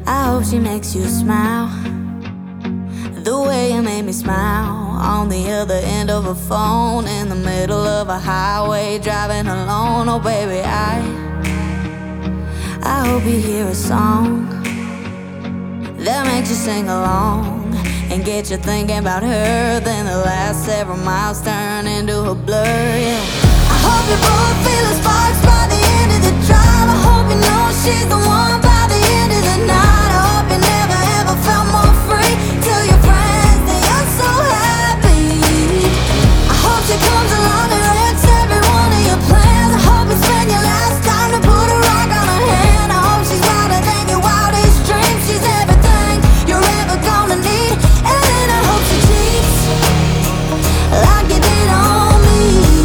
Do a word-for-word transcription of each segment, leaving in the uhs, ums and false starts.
I hope she makes you smile the way you made me smile on the other end of a phone in the middle of a highway driving alone. Oh baby, I I hope you hear a song that makes you sing along and get you thinking about her. Then the last several miles turn into a blur, yeah. I hope you both feel the sparks by the end of the drive. I hope you know she's the one by the end of the night. I hope you never ever felt more free. Tell your friends that you're so happy. I hope she comes along and wrecks every one of your plans. I hope you spend your last time to put a rock on her hand. I hope she's wilder than your wildest dreams. She's everything you're ever gonna need. And then I hope she cheats like you did on me.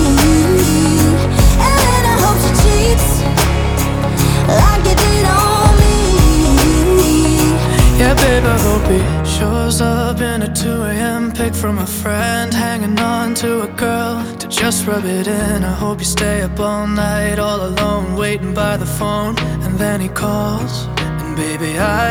And then I hope she cheats like you did on me. Yeah, babe, I hope he shows up in a two a m pic from a friend, hanging on to a girl to just rub it in. I hope you stay up all night, all alone, waiting by the phone. And then he calls, and baby, I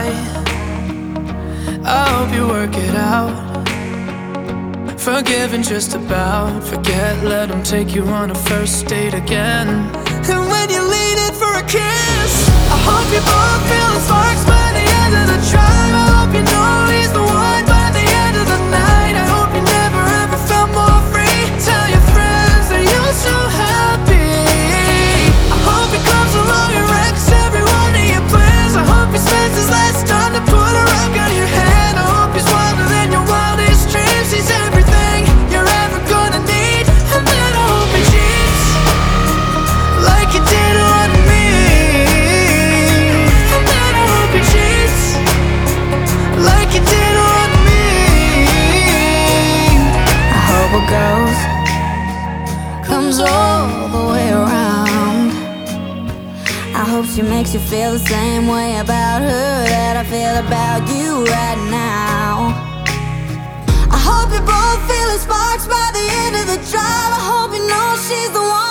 I hope you work it out. Forgiving just about, forget, let him take you on a first date again. And when you lean in for a kiss, I hope you both feel the sparks by the end of the drive. I hope you know he's the one by the end of the night. I hope you never ever felt more free. Tell your friends that you're so happy. I hope he comes along and wrecks every one of your plans. I hope he spends his last time to put a rock on your hand. I hope he's wilder than your wildest dreams. He's everything you're ever gonna need. And then I hope he cheats like you did on me. And then I hope he cheats like you did on me. I hope a ghost comes all the way around. I hope she makes you feel the same way about her that I feel about you right now. I hope you both feel the sparks by the end of the drive. I hope you know she's the one